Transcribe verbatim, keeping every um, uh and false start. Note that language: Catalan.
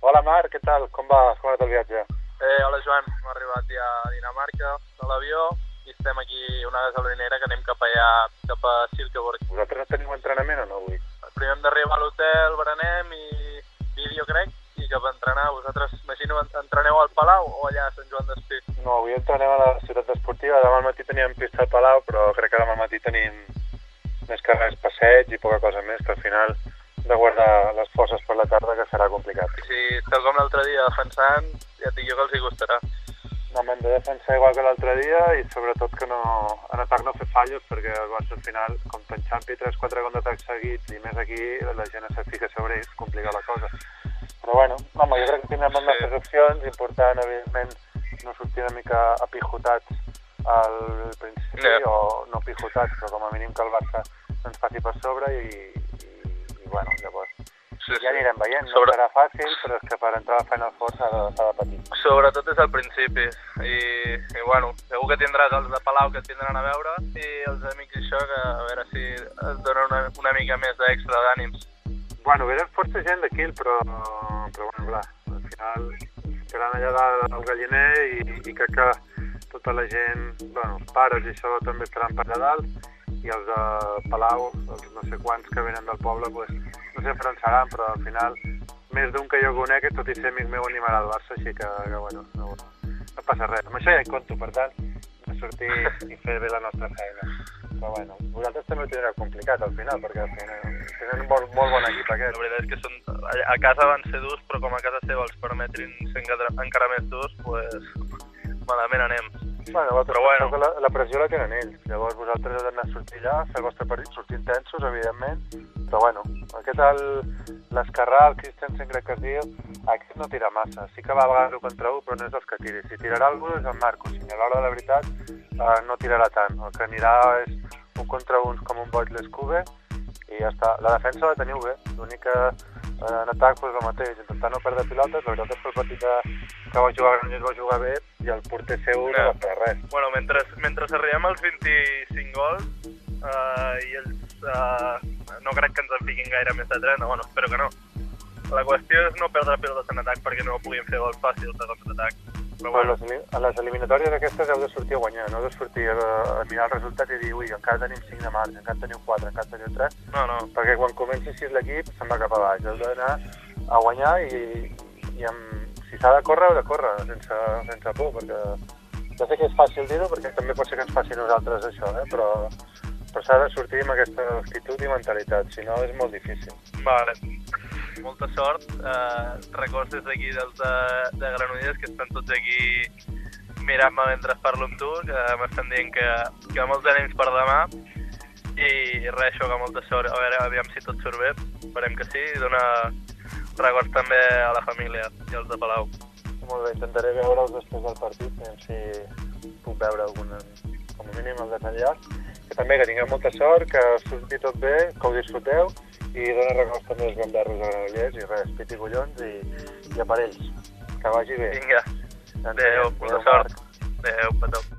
Hola Marc, què tal? Com va? Com ha anat el viatge? Eh, hola Joan, hem arribat ja a Dinamarca de l'avió i estem aquí una gasolinera que anem cap allà, cap a Silkeborg. Vosaltres no teniu entrenament o no avui? Primer hem d'arribar a l'hotel, berenem i vídeo crec, i cap a entrenar. Vosaltres, imagino, entreneu al Palau o allà a Sant Joan d'Espí? No, avui entrenem a la ciutat esportiva. Demà al matí teníem pista al Palau, però crec que demà al matí tenim més que res passeig i poca cosa més, que al final de guardar les forces per la tarda, que serà complicat. I si esteu com l'altre dia defensant, ja et dic jo que els hi costarà. No, hem de defensar igual que l'altre dia i sobretot que no, en atac no fer fallos, perquè el Barça al final, com t'enxampi tres quatre contraatacs seguits i més aquí, la gent se't fica sobre ells, complica la cosa. Però bueno, home, jo crec que tindrem les nostres opcions, important, evidentment, no sortir una mica apijotats al principi, yeah. o no apijotats, però com a mínim que el Barça ens passi per sobre i, i, i bueno, llavors sí, ja anirem veient, no Sobre... serà fàcil, però és que per entrar a Final Four s'ha de, de patir. Sobretot és al principi, i, i bueno, segur que tindràs els de Palau que et tindran a veure, i els amics i això, que a veure si es dona una, una mica més d'extra d'ànims. Bueno, venen força gent d'aquí, però, però bueno, clar, al final estaran allà dalt al galliner i, i crec que tota la gent, bueno, els pares i això també estaran per allà dalt, i els de Palau, els no sé quants que venen del poble, pues, no sé per on seran, però al final més d'un que jo conec, tot i ser amic meu, animarà al Barça, així que, que bueno, no, no passa res. Amb això ja hi compto, per tant, de sortir i fer bé la nostra feina. Però bueno, vosaltres també ho tindreu complicat al final, perquè al final tenen un molt, molt bon equip aquest. La veritat és que són, a casa van ser durs, però com a casa seva els permetrin ser encara més durs, pues, malament anem. Bueno, però bueno, que la, la pressió la tenen ells, llavors vosaltres heu d'anar a sortir allà, fer el vostre partit, sortir intensos, evidentment, però bueno, aquest el, l'Escarrà, el Christensen crec que es diu, aquest no tira massa, sí que va a vegades un contra un, però no és dels que tiri, si tirarà algú és el Marcos, i a l'hora de la veritat eh, no tirarà tant, el que anirà és un contra uns com un boig l'Escube, i ja està, la defensa la teniu bé, l'únic que eh, en atac és el mateix, intentar no perdre pilotes, la veritat és que el partit de, que va jugar Granollers va jugar bé, i el porter seu no va fer res. Bueno, mentre, mentre arribem als vint-i-cinc gols, uh, i ells uh, no crec que ens en fiquin gaire més de trenta, bueno, espero que no. La qüestió és no perdre pilotes en atac perquè no puguin fer gols fàcils de contraatac. Però bueno. les, a les eliminatòries aquestes heu de sortir a guanyar, no heu de sortir a, a mirar el resultat i dir, ui, encara tenim cinc de marge, encara teniu quatre, encara teniu tres, no, no. perquè quan comenci així l'equip se'n va cap a baix, heu d'anar a guanyar i, i amb, si s'ha de córrer, heu de córrer, sense, sense por, perquè ja sé que és fàcil dir-ho, perquè també pot ser que ens faci nosaltres això, eh? però, però s'ha de sortir amb aquesta actitud i mentalitat, si no és molt difícil. Vale. Molta sort, eh, records des d'aquí dels de, de Granollers, que estan tots aquí mirant-me mentre parlo amb tu, que m'estan dient que, que molts ànims per demà, i res, això, que molta sort, a veure, aviam si tot surt bé, esperem que sí, i donar records també a la família i als de Palau. Molt bé, intentaré veure'ls després del partit, a si puc veure algun, com a mínim el desenllaç, que també que tingueu molta sort, que surti tot bé, que ho disfruteu, i dona records també als gamberros de Granollers, i res, pit i collons, i, i aparells. Que vagi bé. Vinga, adéu, molta sort. Adéu, petó.